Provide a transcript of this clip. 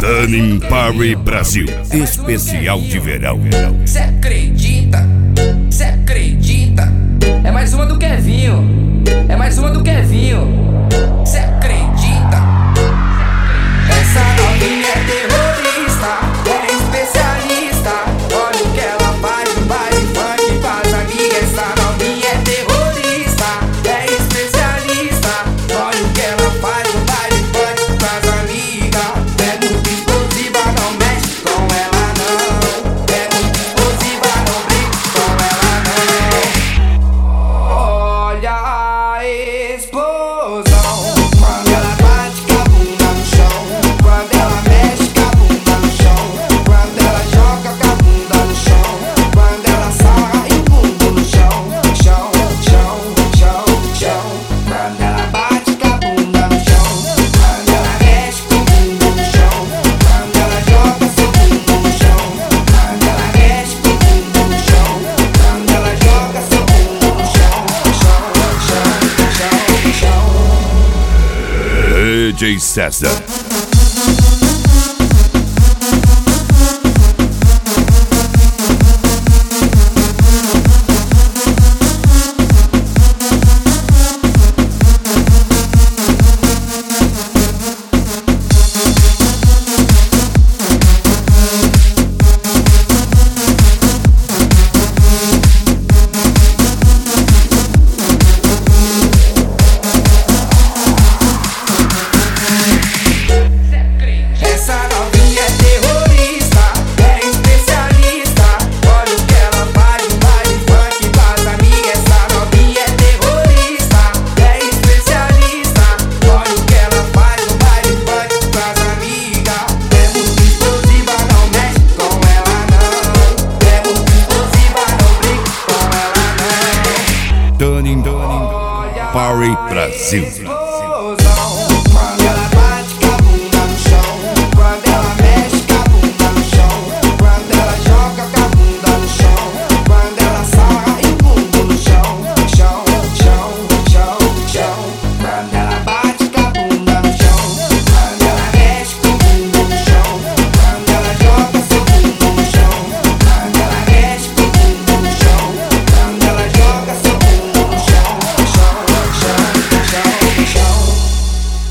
Tanin Party Brasil, especial de verão. Cê acredita? Cê acredita? É mais uma do Kevinho. É mais uma do Kevinho. Cê acredita? Essa novinha é terrorista, é especialista. Olha o que ela faz no baile funk, faz amiga. Essa novinha é terrorista, é especialista. Olha o que ela faz no baile funk, faz amiga. É muito explosiva, não mexe com ela não. É muito explosiva, não brinca com ela não. Olha a explosão quando ela bate com a bunda no chão, quando ela mexe com a bunda no chão, quando ela joga com a bunda no chão, quando ela sarra e bunda no chão, chão, chão, chão, chão. Quando ela bate com a bunda no chão, quando ela mexe com a bunda no chão, quando ela joga seu bunda no chão, quando ela mexe com a bunda no chão, quando ela joga seu bunda no chão, chão, chão, chão, chão. DJ César. Essa novinha é terrorista, é especialista. Olha o que ela faz no baile funk, faz amiga. Essa novinha é terrorista, é especialista. Olha o que ela faz no baile funk, faz amiga. É muito explosiva, não mexe com ela não. É muito explosiva, não brinca com ela não. Tanin Party Brasil.